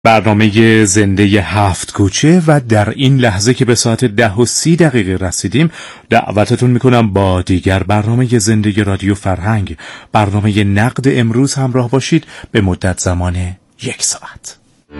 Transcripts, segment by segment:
برنامه زنده 7 کوچه و در این لحظه که به ساعت 10:30 رسیدیم دعوتتون میکنم با دیگر برنامه زنده رادیو فرهنگ، برنامه نقد امروز همراه باشید به مدت زمان 1 ساعت.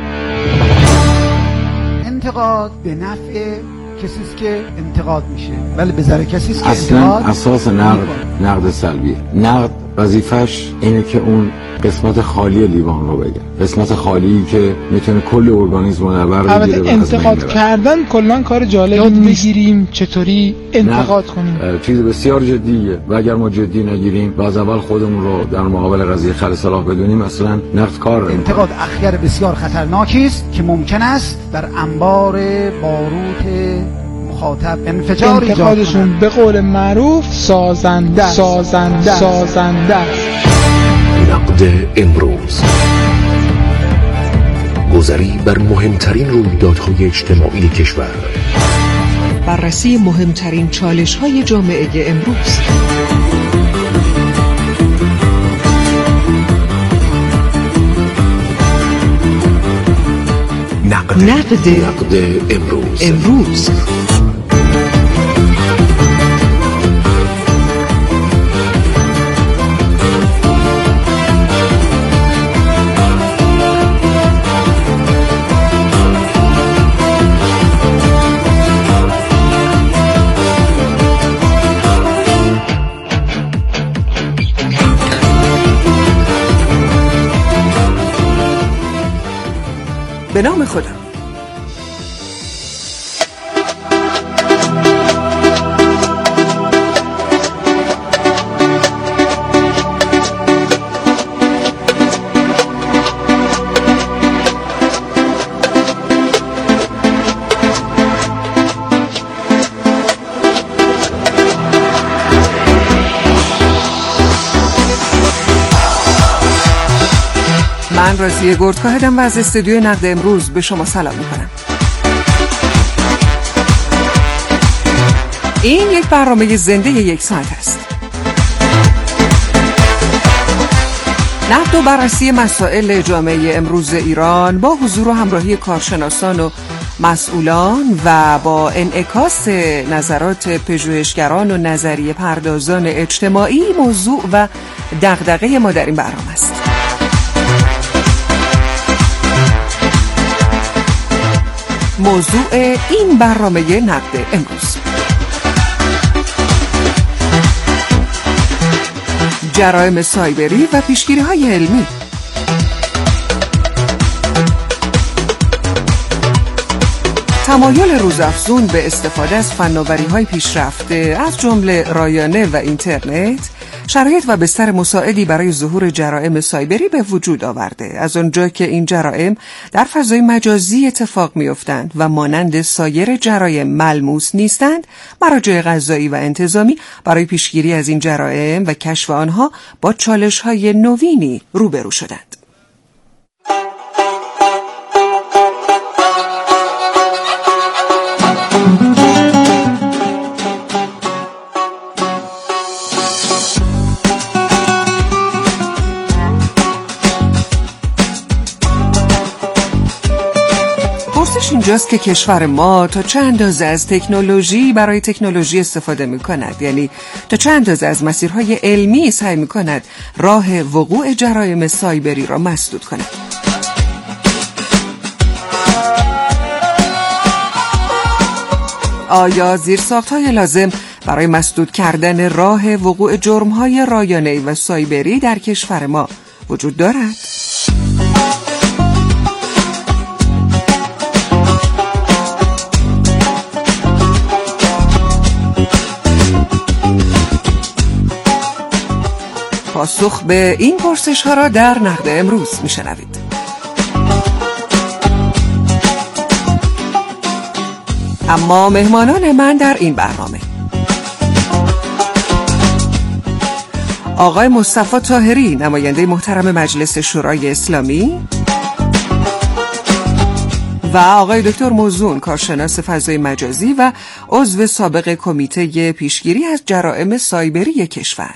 انتقاد به نفع کسیست که انتقاد میشه، ولی به ضرر کسیست که اصلا اساس نقد سلبی. نقد وظیفش اینه که اون قسمت خالی لیوان رو بگه، قسمت خالی که میتونه کل ارگانیسم رو نبر بگیره. انتقاد کردن کلا کار جالبی میگیریم چطوری انتقاد کنیم، چیز بسیار جدیه و اگر ما جدی نگیریم و از اول خودمون رو در مقابل قضیه خل صلاح بدونیم اصلا نقد کار نمی‌کنه. انتقاد اخگر بسیار خطرناکی است که ممکن است در انبار باروت مخاطب انفجار ایجاد کند. به قول معروف سازنده نقد امروز، گذری بر مهمترین رویدادهای اجتماعی کشور، بررسی مهمترین چالش‌های جامعه امروز، نقد امروز. به نام خدا. من رازیه گردکاهدم و از استودیوی نقد امروز به شما سلام میکنم. این یک برنامه زنده 1 ساعت است. نقد و بررسی مسائل جامعه امروز ایران با حضور و همراهی کارشناسان و مسئولان و با انعکاس نظرات پژوهشگران و نظریه پردازان اجتماعی موضوع و دغدغه ما در این برنامه است. موضوع این برنامه نقد امروز: جرایم سایبری و پیشگیری‌های علمی. تمایل روزافزون به استفاده از فناوری‌های پیشرفته از جمله رایانه و اینترنت شرایط و بستر مساعدی برای ظهور جرایم سایبری به وجود آورده. از آنجا که این جرایم در فضای مجازی اتفاق می‌افتند و مانند سایر جرایم ملموس نیستند، مراجع قضایی و انتظامی برای پیشگیری از این جرایم و کشف آنها با چالش‌های نوینی روبرو شدند. اینجاست که کشور ما تا چه اندازه از تکنولوژی برای تکنولوژی استفاده می کند، یعنی تا چه اندازه از مسیرهای علمی سعی می کند راه وقوع جرایم سایبری را مسدود کند. آیا زیرساخت‌های لازم برای مسدود کردن راه وقوع جرم‌های رایانه‌ای و سایبری در کشور ما وجود دارد؟ پاسخ به این پرسش ها را در نقد امروز میشنوید. اما مهمانان من در این برنامه: آقای مصطفی طاهری، نماینده محترم مجلس شورای اسلامی، و آقای دکتر موزون، کارشناس فضای مجازی و عضو سابق کمیته پیشگیری از جرایم سایبری کشور.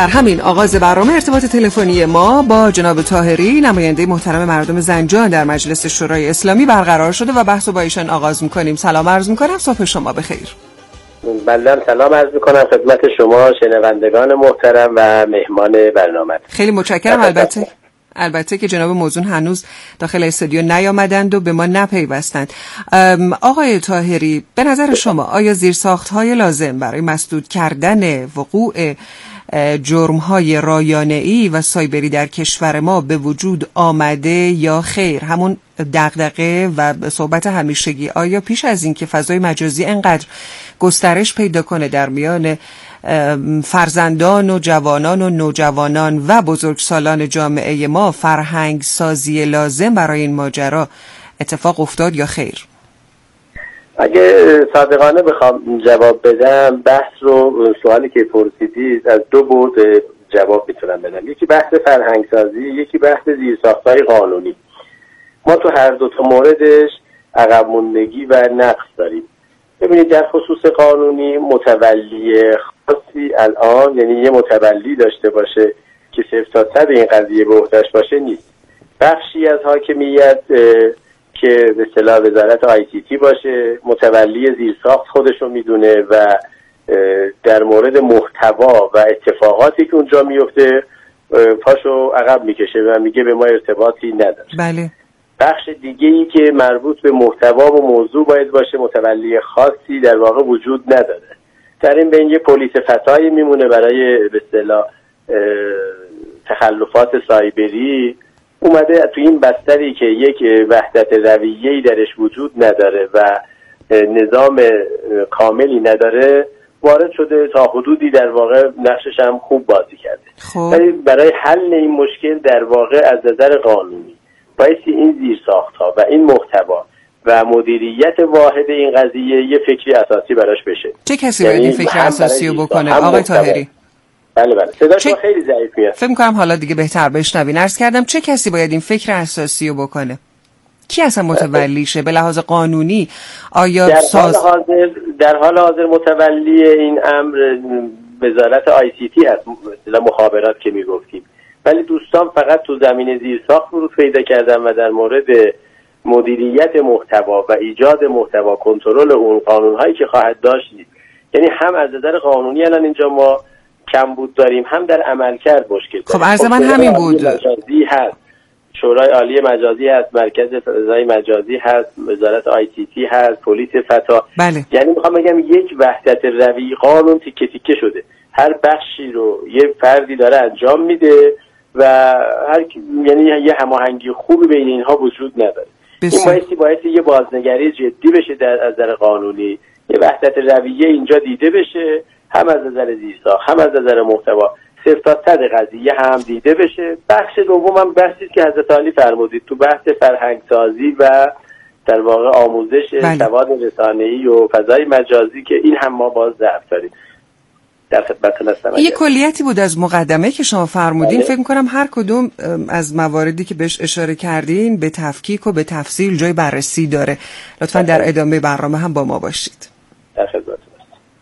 در همین آغاز برنامه ارتباط تلفنی ما با جناب طاهری نماینده محترم مردم زنجان در مجلس شورای اسلامی برقرار شده و بحث رو با ایشان آغاز می‌کنیم. سلام عرض می‌کنم، صبح شما بخیر. بله، سلام عرض می‌کنم خدمت شما شنوندگان محترم و مهمان برنامه. خیلی متشکرم. البته که جناب موزون هنوز داخل استودیو نیامدند و به ما نپیوستند. آقای طاهری، به نظر شما آیا زیرساخت‌های لازم برای مسدود کردن وقوع جرم‌های رایانه‌ای و سایبری در کشور ما به وجود آمده یا خیر؟ همون دغدغه و صحبت همیشگی، آیا پیش از این که فضای مجازی انقدر گسترش پیدا کنه در میان فرزندان و جوانان و نوجوانان و بزرگسالان جامعه ما فرهنگ سازی لازم برای این ماجرا اتفاق افتاد یا خیر؟ اگه صادقانه بخوام جواب بدم، بحث رو، سوالی که پرسیدید از دو بعد جواب میتونم بدم. یکی بحث فرهنگ سازی، یکی بحث زیرساخت‌های قانونی. ما تو هر دو تا موردش عقب موندگی و نقص داریم. ببینید در خصوص قانونی متولی خاصی الان، یعنی یه متولی داشته باشه که صرف تا صد این قضیه به عهده‌اش باشه نیست. بخشی از حاکمیت که به اصطلاح وزارت ICT باشه، متولی زیرساخت خودشو میدونه و در مورد محتوا و اتفاقاتی که اونجا میفته پاشو عقب میکشه و میگه به ما ارتباطی نداره. بله. بخش دیگه‌ای که مربوط به محتوا و موضوع باید باشه، متولی خاصی در واقع وجود نداره. در این بین یه پلیس فتایی میمونه برای به اصطلاح تخلفات سایبری، اومده تو این بستری که یک وحدت رویه‌ای درش وجود نداره و نظام کاملی نداره وارد شده، تا حدودی در واقع نقشش هم خوب بازی کرده. ولی برای حل این مشکل در واقع از نظر قانونی بایستی این زیرساخت‌ها و این محتوا و مدیریت واحد این قضیه یه فکری اساسی براش بشه. چه کسی باید این فکر اساسی رو بکنه آقای طاهری؟ بله صدا شما خیلی ضعیف میاد. فکر می‌کنم حالا دیگه بهتر بشنوین. عرض کردم چه کسی باید این فکر اساسی رو بکنه؟ کی اصلا متولیشه به لحاظ قانونی؟ آیا در حال حاضر متولی این امر وزارت ICT هست، مثلا مخابرات که میگفتیم، ولی دوستان فقط تو زمینه زیرساخت ورود پیدا کردن و در مورد مدیریت محتوا و ایجاد محتوا، کنترل اون، قانون‌هایی که خواهد داشت نیست. یعنی هم از نظر قانونی الان اینجا ما کمبود داریم، هم در عملکرد مشکل داریم. خب عرض من همین بود. مجازی هست، شورای عالی مجازی هست، مرکز فضای مجازی هست، وزارت ICT هست، پلیس فتا. بله. یعنی میخوام بگم یک وحدت روی قانون تیکه تیکه شده، هر بخشی رو یه فردی داره انجام میده و یعنی یه هماهنگی خوبی بین اینها وجود نداره. این باعث یه بازنگری جدی بشه در از نظر قانونی، یه وحدت رویه اینجا دیده بشه، هم از نظر زیرساخت هم از نظر محتوا، صرف تا صد قضیه هم دیده بشه. بخش دوم هم بحثی که حضرت علی فرمودید تو بحث فرهنگ سازی و در واقع آموزش سواد رسانه‌ای و فضای مجازی که این هم ما باز ضعف داریم. در خدمتتون هستم. یه کلیتی بود از مقدمه که شما فرمودین. فکر می‌کنم هر کدوم از مواردی که بهش اشاره کردین به تفکیک و به تفصیل جای بررسی داره. لطفاً در ادامه برنامه هم با ما باشید. در خدمتتون هستم.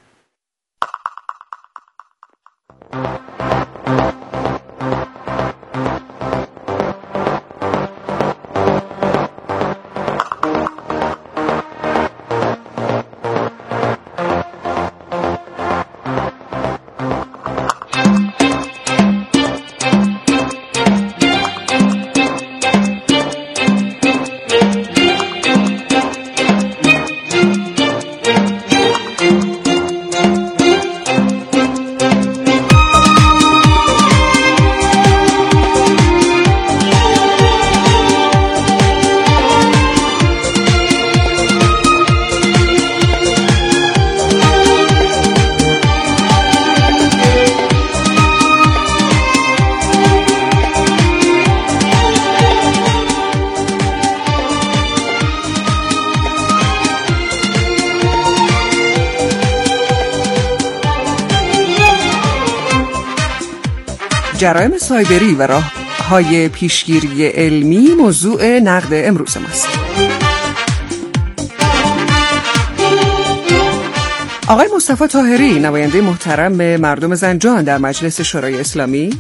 جرایم سایبری و راه‌های پیشگیری علمی موضوع نقد امروز ماست. آقای مصطفی طاهری، نماینده محترم مردم زنجان در مجلس شورای اسلامی،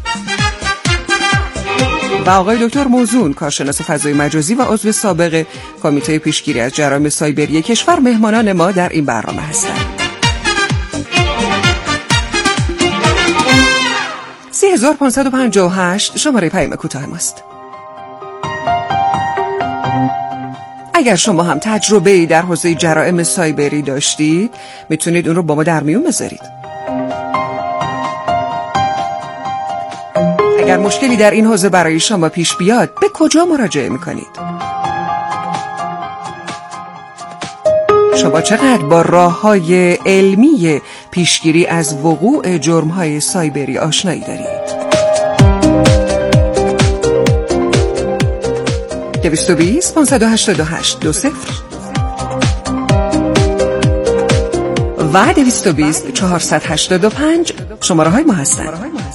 و آقای دکتر موزون، کارشناس فضای مجازی و عضو سابق کمیته پیشگیری از جرایم سایبری کشور، مهمانان ما در این برنامه هستند. 3558 شماره پیام کوتاه ماست. اگر شما هم تجربه‌ای در حوزه جرایم سایبری داشتید، میتونید اون رو با ما در میون بذارید. اگر مشکلی در این حوزه برای شما پیش بیاد، به کجا مراجعه میکنید؟ شما چقدر با راه‌های علمی پیشگیری از وقوع جرم‌های سایبری آشنایی دارید؟ 220 588 20 و 220 485 شماره های ما هستند.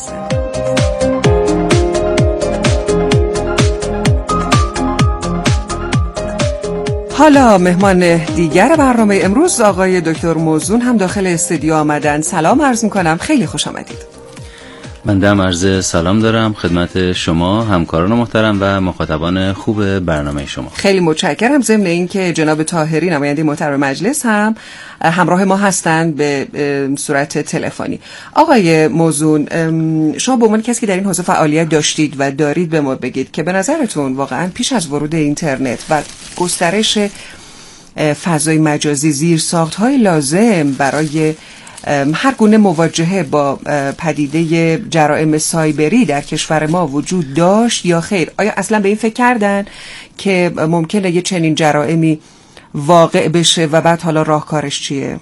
حالا مهمان دیگر برنامه امروز آقای دکتر موزون هم داخل استودیو آمدن. سلام عرض می‌کنم، خیلی خوش آمدید. من دم عرض سلام دارم خدمت شما همکاران محترم و مخاطبان خوب برنامه شما. خیلی متشکرم. ضمن این که جناب طاهری، نماینده محترم مجلس، هم همراه ما هستند به صورت تلفنی. آقای موزون، شما به عنوان کسی که در این حوزه فعالیت داشتید و دارید، به ما بگید که به نظرتون واقعا پیش از ورود اینترنت و گسترش فضای مجازی زیرساخت‌های لازم برای هر گونه مواجهه با پدیده جرایم سایبری در کشور ما وجود داشت یا خیر؟ آیا اصلا به این فکر کردن که ممکنه یه چنین جرائمی واقع بشه و بعد حالا راهکارش چیه؟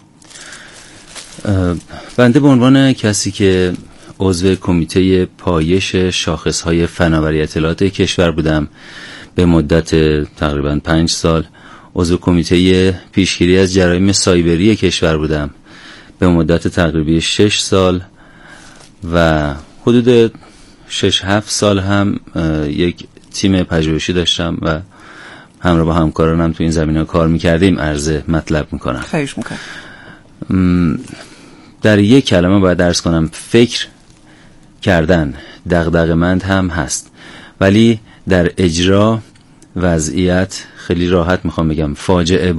بنده به عنوان کسی که عضو کمیته پایش شاخص‌های فناوری اطلاعات کشور بودم به مدت تقریباً 5 سال، عضو کمیته پیشگیری از جرایم سایبری کشور بودم به مدت تقریبی 6 سال و حدود 6-7 سال هم یک تیم پژوهشی داشتم و همراه با همکارانم تو این زمینه کار میکردیم. عرض مطلب میکنم. خواهش میکنم. در یک کلمه باید عرض کنم، فکر کردن دغدغه‌مند هم هست، ولی در اجرا وضعیت خیلی راحت میخوام بگم فاجعه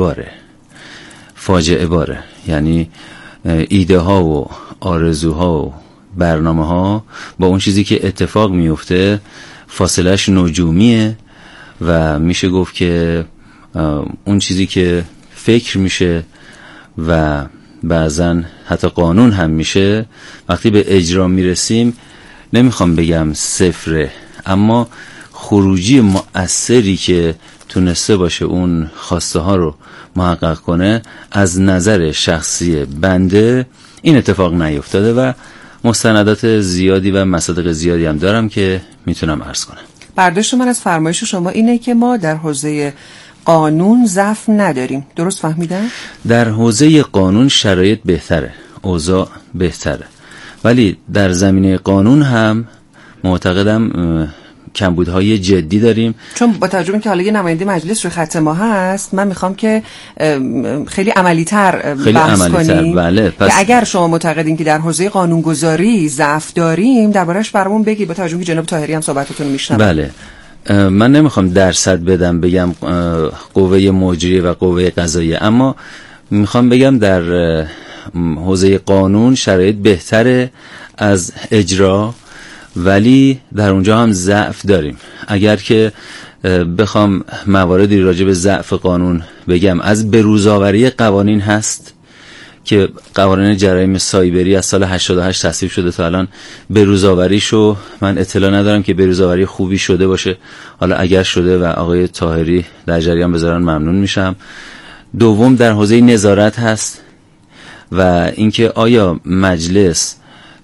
باره. یعنی ایده ها و آرزوها و برنامه ها با اون چیزی که اتفاق میفته فاصلهش نجومیه و میشه گفت که اون چیزی که فکر میشه و بعضن حتی قانون هم میشه، وقتی به اجرا میرسیم نمیخوام بگم صفره، اما خروجی مؤثری که تونسته باشه اون خواسته ها رو محقق کنه، از نظر شخصی بنده این اتفاق نیفتاده و مستندات زیادی و مصادیق زیادی هم دارم که میتونم عرض کنم. برداشت من از فرمایش شما اینه که ما در حوزه قانون ضعف نداریم، درست فهمیدم؟ در حوزه قانون شرایط بهتره، اوضاع بهتره، ولی در زمینه قانون هم معتقدم کمبودهای جدی داریم. چون با توجه که حالا یه نماینده مجلس روی خط ما هست، من میخوام که خیلی عملی‌تر بحث کنیم. بله. که اگر شما معتقدین که در حوزه قانونگذاری ضعف داریم، دربارش برامون بگید، با توجه که جناب طاهری هم صحبتتون رو میشنوم. بله. من نمیخوام درصد بدم بگم قوه مجریه و قوه قضاییه، اما میخوام بگم در حوزه قانون شرایط بهتره از اجرا، ولی در اونجا هم ضعف داریم. اگر که بخوام مواردی راجع به ضعف قانون بگم، از بروزآوری قوانین هست که قوانین جرایم سایبری از سال 88 تصویب شده تا الان بروزآوریشو من اطلاع ندارم که بروزآوری خوبی شده باشه. حالا اگر شده و آقای طاهری در جریان بذارن ممنون میشم. دوم در حوزه نظارت هست و اینکه آیا مجلس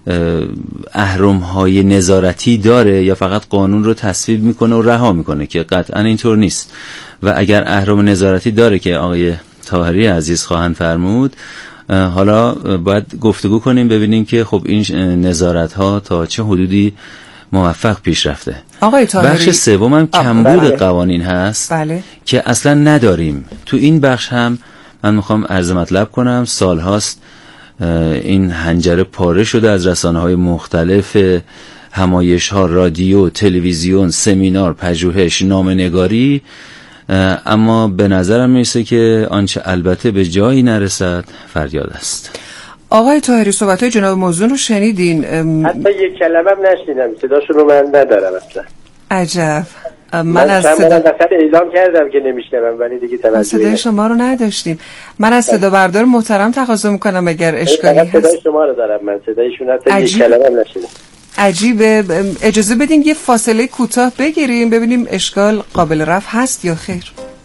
اهرم‌های نظارتی داره یا فقط قانون رو تصویب میکنه و رها میکنه، که قطعا اینطور نیست. و اگر اهرم نظارتی داره که آقای طاهری عزیز خواهند فرمود، حالا باید گفتگو کنیم ببینیم که خب این نظارت ها تا چه حدودی موفق پیش رفته. آقای طاهری، بخش سوم هم کمبود قوانین هست. بله. که اصلا نداریم. تو این بخش هم من میخوام عرض مطلب کنم، سال هاست این حنجره پاره شده از رسانه‌های مختلف، همایش‌ها، رادیو، تلویزیون، سمینار، پژوهش، نامه‌نگاری، اما به نظرم میرسه که آنچه البته به جایی نرسد فریاد است. آقای طاهری صحبت‌های جناب موزون رو شنیدین؟ حتی یک کلمه هم نشنیدم، صداشون رو من ندارم اصلا. عجب. من از اعلام کردم که نمیشنوم ولی دیگه توجه صدای شما رو نداشتیم. من از صدا بردار محترم تقاضا میکنم اگر اشکالی هست. صدای شما رو دارم من، صدایشون حتی یک کلمه هم نشنیدم. عجیبه. اجازه بدین یه فاصله کوتاه بگیریم ببینیم اشکال قابل رفع هست یا خیر.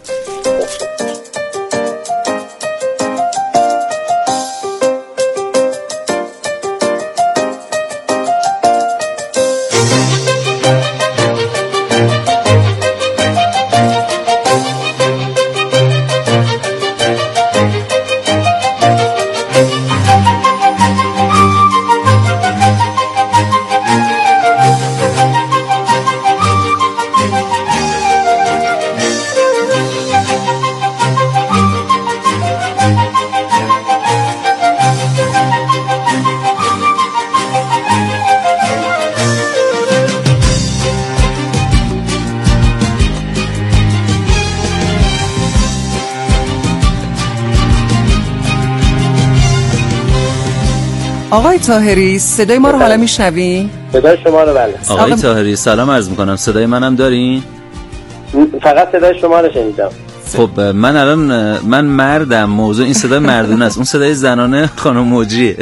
آقای طاهری صدای ما رو حالا میشنوین؟ صدای شما رو بله. آقای طاهری سلام عرض میکنم، صدای منم دارین؟ فقط صدای شما رو شنیدم. خب من مردم، موضوع این صدای مردونه است، اون صدای زنانه خانم مجریه.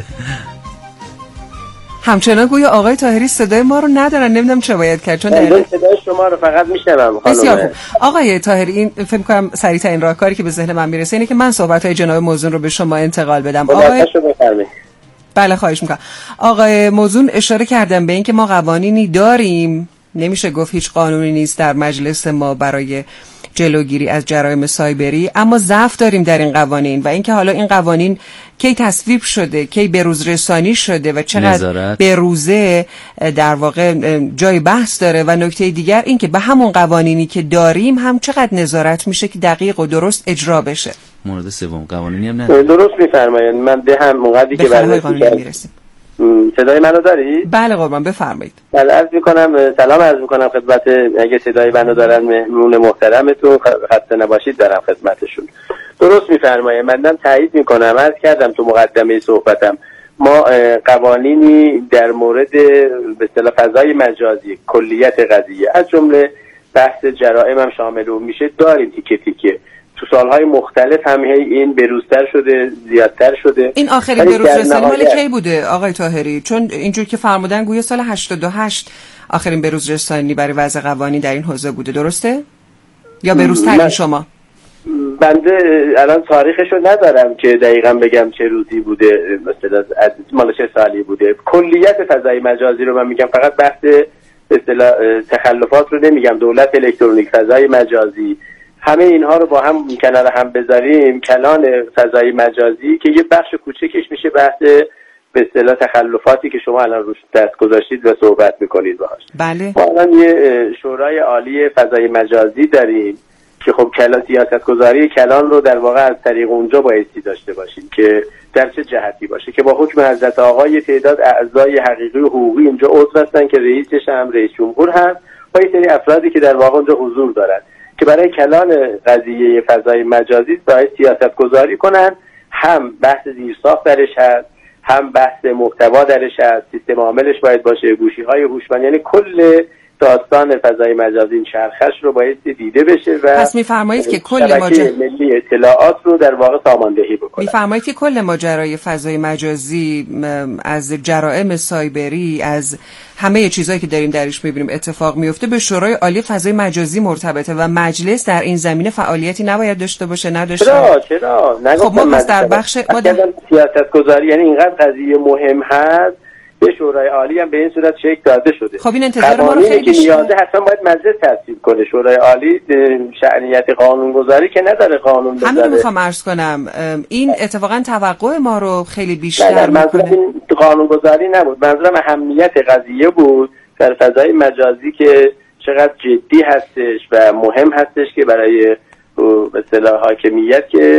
همچنان گویا آقای طاهری صدای ما رو ندارن، نمیدونم چه باید کرد چون صدای شما رو فقط میشنوم. بسیار خوب. آقای طاهری این فکر می‌کنم سریع ترین راهکاری که به ذهن من میرسه اینه که من صحبت‌های جناب موزون رو به شما انتقال بدم. آقای بله خواهش میکنم. آقای موزون اشاره کردن به این که ما قوانینی داریم، نمیشه گفت هیچ قانونی نیست در مجلس ما برای جلوگیری از جرایم سایبری، اما ضعف داریم در این قوانین و اینکه حالا این قوانین کی تصویب شده، کی به روز رسانی شده و چقدر به روزه در واقع جای بحث داره و نکته دیگر این که به همون قوانینی که داریم هم چقدر نظارت میشه که دقیق و درست اجرا بشه. مورد سوم قوانینی هم نه. درست میفرمایید. من به هم موقعی که بررسی میرسیم. صدای منو داری؟ بله قربان بفرمایید. بله عرض میکنم، سلام عرض میکنم خدمت، اگه صدای منو دارن مهمون محترمتون خسته نباشید دارم خدمتشون. درست میفرمایید، منم تایید میکنم. عرض کردم تو مقدمه صحبتم ما قوانینی در مورد به اصطلاح فضای مجازی کلیت قضیه از جمله بحث جرائم هم شامل اون میشه داریم تیکه تیکه. تو سالهای مختلف هم این بروزتر شده، زیادتر شده. این آخرین بروز رسانی مال کی بوده آقای طاهری؟ چون اینجور که فرمودن گویا سال 88 آخرین بروز رسانی برای وضع قوانین در این حوزه بوده، درسته؟ یا بروزترین شما؟ بنده الان تاریخشو ندارم که دقیقاً بگم چه روزی بوده، مثلا مال چه سالی بوده. کلیت فضای مجازی رو من میگم، فقط بحث به اصطلاح تخلفات رو نمیگم. دولت الکترونیک، فضای مجازی، همه اینها رو با هم کنار هم بذاریم، کلان فضای مجازی که یه بخش کوچکش میشه بحث به اصطلاح تخلفاتی که شما الان روش دست گذاشتید و صحبت میکنید باهاش. بله. ما الان یه شورای عالی فضای مجازی داریم که خب سیاست گذاری کلان رو در واقع از طریق اونجا بایستی داشته باشیم که در چه جهتی باشه، که با حکم حضرت آقای تعداد اعضای حقیقی و حقوقی اینجا عضو هستن که رئیسش هم رئیس جمهور هست و یه سری افرادی که در واقع اونجا حضور دارن که برای کلان قضیه فضای مجازی باید سیاست گذاری کنن. هم بحث زیرساخت درش هست، هم بحث محتوا درش هست، سیستم عاملش باید باشه، گوشی‌های هوشمند، یعنی کل داستان فضای مجازی این چرخش رو باید دیده بشه و پس می‌فرمایید که کل ملی اطلاعات رو در واقع ساماندهی بکنه. می‌فرمایید که کل ماجرای فضای مجازی از جرائم سایبری، از همه چیزایی که داریم درش می‌بینیم اتفاق میفته به شورای عالی فضای مجازی مرتبطه و مجلس در این زمینه فعالیتی نباید داشته باشه. نداشته. چرا؟ خب ما پس در بخش سیاست گذاری، یعنی اینقدر قضیه مهم هست، به شورای عالی هم به این صورت شکل داده شده. خب این انتظار ما رو خیلی نیازه حتما باید مجلس تصویب کنه. شورای عالی شأنیت قانونگذاری که نداره، قانون بذاره. همین رو میخوام عرض کنم، این اتفاقا توقع ما رو خیلی بیشتر میکنه. این قانونگذاری نبود، منظورم اهمیت قضیه بود در فضای مجازی که چقدر جدی هستش و مهم هستش که برای به اصطلاح حاکمیت که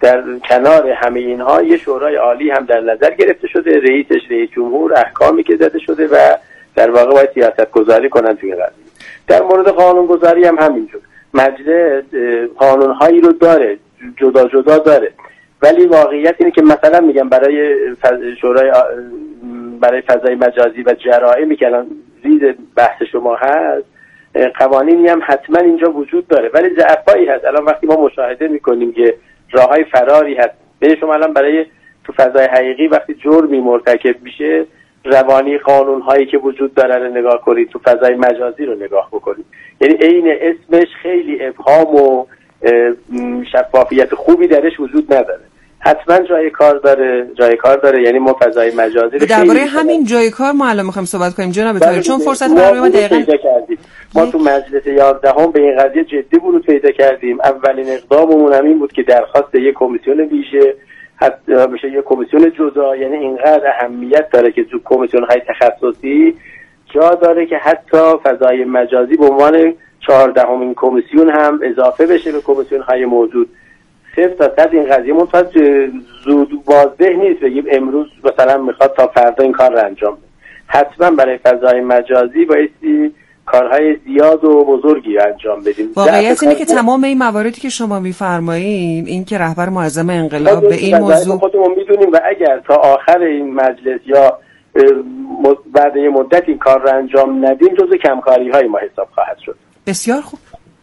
در کنار همه اینها یه شورای عالی هم در نظر گرفته شده، رئیس جمهور، احکامی که زده شده و در واقع باید سیاست گذاری کنن توی قضیه. در مورد قانون گذاری هم همینجور، مجلس قانونهایی رو داره، جدا جدا داره، ولی واقعیت اینه که مثلا میگم برای شورای برای فضای مجازی و جرائمی که الان زیر بحث شما هست، قوانینی هم حتما اینجا وجود داره، ولی ضعفایی هست. الان وقتی ما مشاهده میکنیم که راههای فراری هست، به شما الان برای تو فضای حقیقی وقتی جرمی مرتکب میشه، روانی قانونهایی که وجود داره رو نگاه کنید، تو فضای مجازی رو نگاه بکنید، یعنی عین اسمش خیلی ابهام و شفافیت خوبی درش وجود نداره. حتما جای کار داره، یعنی ما فضای مجازی رو درباره همین جای کار ما الان می‌خوایم صحبت کنیم جناب طاهری، چون فرصت برنامه ما دقیقاً ما تو مجلس 11 به این قضیه جدی ورود پیدا کردیم. اولین اقداممون همین بود که درخواست یک کمیسیون ویژه بشه، یک کمیسیون جدا، یعنی اینقدر اهمیت داره که تو کمیسیون‌های تخصصی جا داره که حتی فضای مجازی به عنوان 14مین کمیسیون هم اضافه بشه به کمیسیون‌های موجود. 0% این قضیه منتها زود واضح نیست بگیم امروز مثلا میخواد تا فردا این کار رو انجام بده. حتما برای فضای مجازی بایستی کارهای زیاد و بزرگی انجام بدیم. واقعیت اینه که تمام این مواردی که شما میفرمایید، این که رهبر معظم انقلاب به این موضوع خودمون میدونیم و اگر تا آخر این مجلس یا بعد یه مدت این کار رو انجام ندیم، جزو کمکاری های ما حساب خواهد شد. بسیار خوب.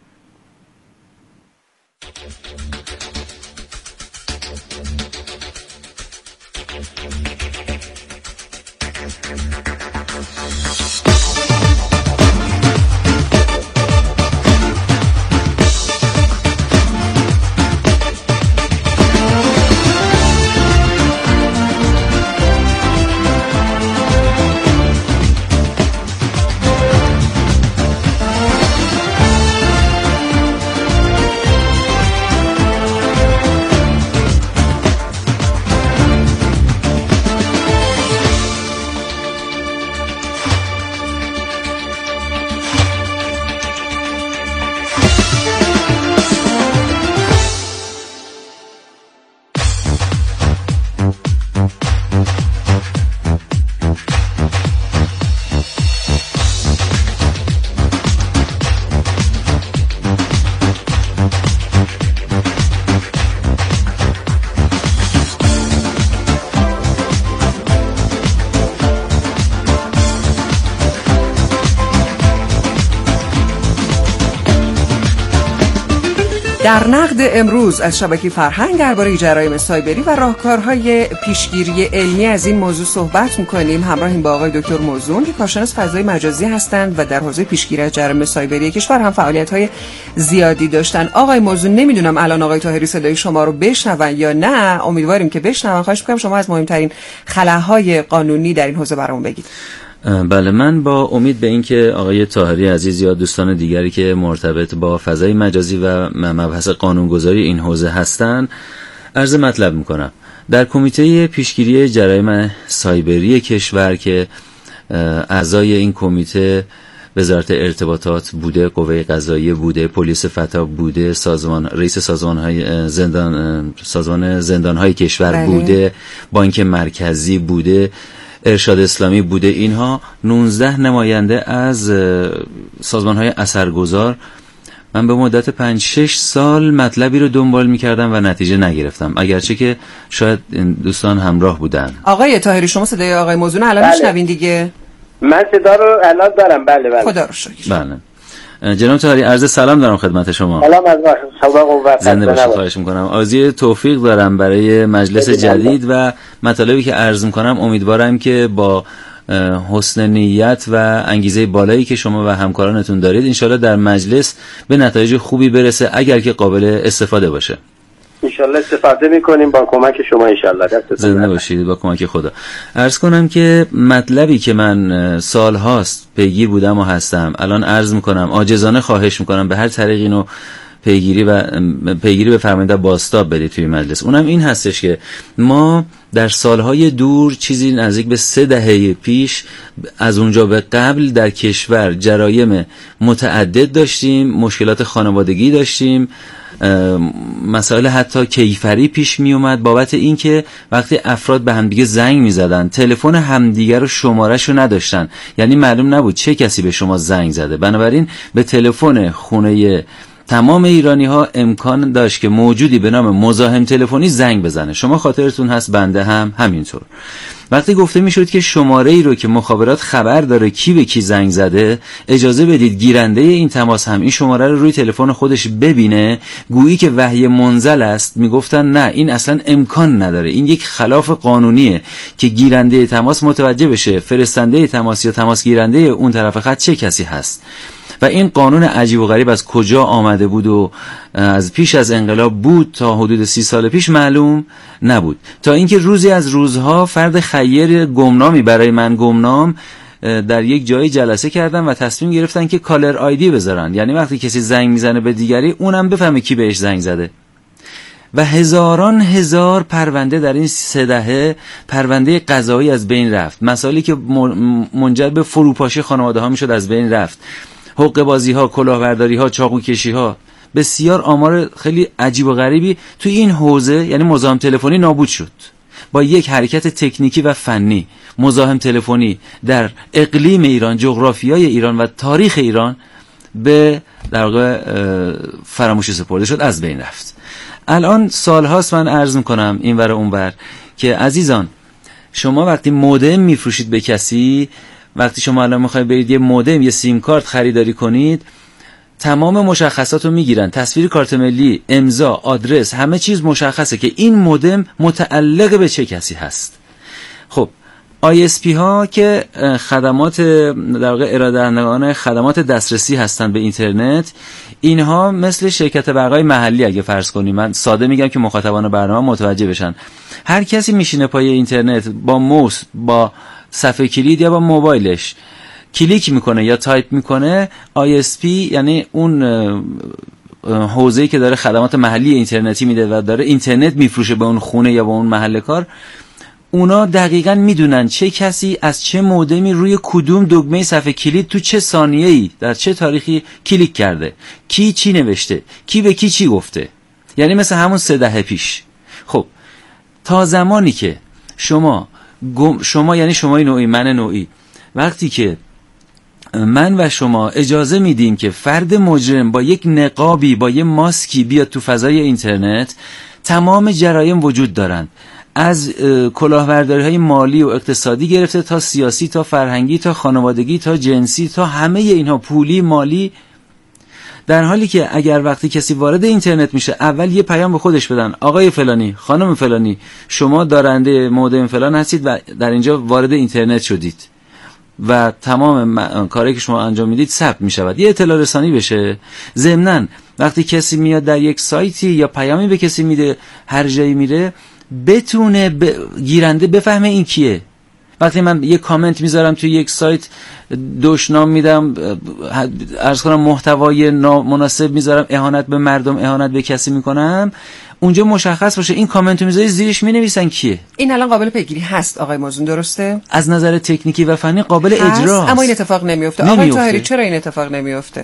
در نقد امروز از شبکه فرهنگ درباره جرایم سایبری و راهکارهای پیشگیری علمی از این موضوع صحبت می‌کنیم. همراهیم با آقای دکتر موزون که کارشناس فضای مجازی هستند و در حوزه پیشگیری از جرایم سایبری کشور هم فعالیت‌های زیادی داشتن. آقای موزون، نمیدونم الان آقای طاهری صدای شما رو بشنون یا نه، امیدواریم که بشنون. خواهش می‌کنم شما از مهمترین خلاهای قانونی در این حوزه برامون بگید. بله، من با امید به این که آقای طاهری عزیز یا دوستان دیگری که مرتبط با فضای مجازی و مبحث قانونگذاری این حوزه هستن عرض مطلب میکنم. در کمیته پیشگیری جرایم سایبری کشور که اعضای این کمیته وزارت ارتباطات بوده، قوه قضاییه بوده، پلیس فتا بوده، رئیس سازمان زندانهای کشور بوده، بانک مرکزی بوده، ارشاد اسلامی بوده، اینها 19 نماینده از سازمان‌های اثرگذار. من به مدت 5-6 سال مطلبی رو دنبال می‌کردم و نتیجه نگرفتم، اگرچه که شاید دوستان همراه بودن. آقای طاهری، شما صدای آقای موزون الان میشنوین دیگه؟ من صدا رو الان دارم. بله. خدا رو شکر. بله. جناب طاهری، عرض سلام دارم خدمت شما. سلام از شما. زنده باشید. خواهش میکنم. آرزوی توفیق دارم برای مجلس جدید و مطالبی که عرض میکنم امیدوارم که با حسن نیت و انگیزه بالایی که شما و همکارانتون دارید انشالله در مجلس به نتایج خوبی برسه، اگر که قابل استفاده باشه. انشالله استفاده میکنیم با کمک شما انشالله. زنده باشید. با کمک خدا. عرض کنم که مطلبی که من سال هاست پیگیر بودم و هستم، الان عرض میکنم عاجزانه خواهش میکنم به هر طریقی اینو پیگیری بفرمایید، بازتاب بدید توی مجلس. اونم این هستش که ما در سالهای دور، چیزی نزدیک به 3 دهه پیش، از اونجا به قبل در کشور جرایم متعدد داشتیم، مشکلات خانوادگی داشتیم، مسائل حتی کیفری پیش می اومد بابت این که وقتی افراد به همدیگه زنگ می زدن تلفن همدیگه رو شماره‌شو نداشتن، یعنی معلوم نبود چه کسی به شما زنگ زده. بنابراین به تلفن خونه تمام ایرانی ها امکان داشت که موجودی به نام مزاحم تلفنی زنگ بزنه. شما خاطرتون هست، بنده هم همینطور. وقتی گفته میشد که شماره ای رو که مخابرات خبر داره کی به کی زنگ زده، اجازه بدید گیرنده این تماس هم این شماره رو روی تلفن خودش ببینه، گویی که وحی منزل است، میگفتن نه این اصلا امکان نداره، این یک خلاف قانونیه که گیرنده تماس متوجه بشه فرستنده تماس یا تماس گیرنده اون طرف خط چه کسی هست. و این قانون عجیب و غریب از کجا آمده بود و از پیش از انقلاب بود تا حدود 30 سال پیش معلوم نبود، تا اینکه روزی از روزها فرد خیر گمنامی برای من گمنام در یک جای جلسه کردن و تصمیم گرفتن که کالر آیدی بذارن، یعنی وقتی کسی زنگ میزنه به دیگری اونم بفهمه کی بهش زنگ زده. و هزاران هزار پرونده در این 3 دهه پرونده قضایی از بین رفت، مسائلی که منجر به فروپاشی خانواده ها میشد از بین رفت، حقوق بازی ها، کلاهبرداری ها، چاقو کشی ها، بسیار آمار خیلی عجیب و غریبی توی این حوزه یعنی مزاحم تلفنی نابود شد. با یک حرکت تکنیکی و فنی مزاحم تلفنی در اقلیم ایران، جغرافیای ایران و تاریخ ایران به در واقع فراموشی سپرده شد، از بین رفت. الان سالهاست من عرض میکنم این ور اون ور که عزیزان شما وقتی مودم میفروشید به کسی، وقتی شما الان میخواید برید یه مودم یه سیم کارت خریداری کنید، تمام مشخصات رو میگیرن، تصویر کارت ملی، امضا، آدرس، همه چیز مشخصه که این مودم متعلق به چه کسی هست. خب ISP ها که خدمات در واقع ارائه دهندگان خدمات دسترسی هستن به اینترنت، اینها مثل شرکت برقای محلی اگه فرض کنیم، من ساده میگم که مخاطبان برنامه متوجه بشن، هر کسی میشینه پای اینترنت با موس، با صفحه کلید یا با موبایلش کلیک میکنه یا تایپ میکنه، ISP یعنی اون حوزه‌ای که داره خدمات محلی اینترنتی میده و داره اینترنت میفروشه به اون خونه یا به اون محل کار، اونا دقیقاً میدونن چه کسی از چه مودمی روی کدوم دکمه صفحه کلید تو چه ثانیه‌ای در چه تاریخی کلیک کرده، کی چی نوشته، کی به کی چی گفته. یعنی مثل همون 3 دهه پیش. خب تا زمانی که شما یعنی شمای نوعی، من نوعی، وقتی که من و شما اجازه میدیم که فرد مجرم با یک نقابی، با یک ماسکی بیاد تو فضای اینترنت، تمام جرایم وجود دارند، از کلاهبرداری های مالی و اقتصادی گرفته تا سیاسی، تا فرهنگی، تا خانوادگی، تا جنسی، تا همه اینها، پولی، مالی، در حالی که اگر وقتی کسی وارد اینترنت میشه اول یه پیام به خودش بدن، آقای فلانی، خانم فلانی، شما دارنده مودم فلان هستید و در اینجا وارد اینترنت شدید و تمام کاری که شما انجام میدید ثبت میشود، یه اطلاع رسانی بشه. ضمناً وقتی کسی میاد در یک سایتی یا پیامی به کسی میده، هر جایی میره، بتونه گیرنده بفهمه این کیه. وقتی من یک کامنت میذارم توی یک سایت، دشنام میدم، عرض کنم محتوای نامناسب میذارم، اهانت به مردم، اهانت به کسی میکنم، اونجا مشخص باشه این کامنتو میذاری زیرش مینویسن کیه. این الان قابل پیگیری هست آقای موزون، درسته؟ از نظر تکنیکی و فنی قابل اجراست، اما این اتفاق نمیفته. آقای طاهری چرا این اتفاق نمیفته؟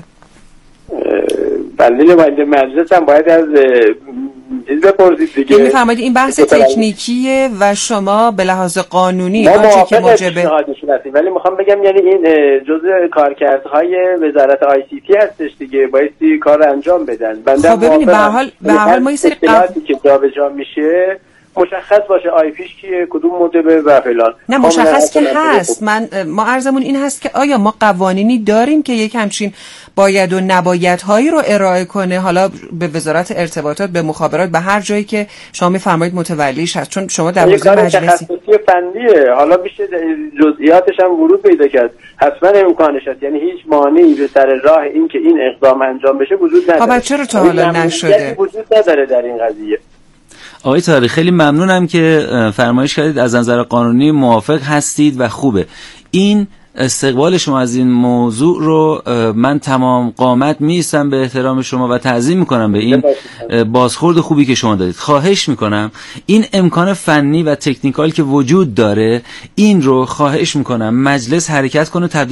دلیل مجلس هم باید از چیز بپرسید دیگه. میفرمایید این بحث تکنیکیه و شما به لحاظ قانونی آنچه که موجبه، ولی میخوام بگم یعنی این جزء کارکردهای وزارت ICT هستش دیگه، بایستی کار انجام بدن. بنده خب ببینید به هر حال ما این سری که جابجا میشه مشخص باشه آیپیش کیه، کدوم مدبه و فلان. نه مشخص که هست. ما عرضمون این هست که آیا ما قوانینی داریم که یک همچین باید و نباید هایی رو ارائه کنه، حالا به وزارت ارتباطات، به مخابرات، به هر جایی که شما میفرمایید متولیش هست، چون شما در حوزه مجلسی تخصصی فنیه، حالا میشه جزئیاتش هم ورود پیدا کرد، حتما امکانش هست، یعنی هیچ مانعی به سر راه این که این اقدام انجام بشه وجود نداره. خب چرا تا حالا نشده؟ وجود نداره در این قضیه. آقای طاهری خیلی ممنونم که فرمایش کردید، از نظر قانونی موافق هستید و خوبه. این استقبال شما از این موضوع رو من تمام قامت میستم به احترام شما و تعظیم میکنم به این بازخورد خوبی که شما دادید. خواهش میکنم این امکان فنی و تکنیکال که وجود داره، این رو خواهش میکنم مجلس حرکت کنه،